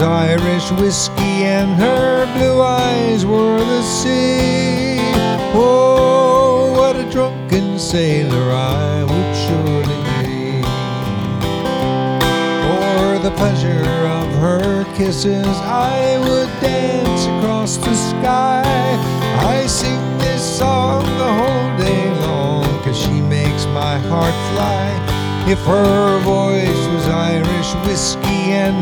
Irish whiskey and her blue eyes were the sea. Oh, what a drunken sailor I would surely be. For the pleasure of her kisses I would dance across the sky. I sing this song the whole day long, 'cause she makes my heart fly. If her voice was Irish whiskey and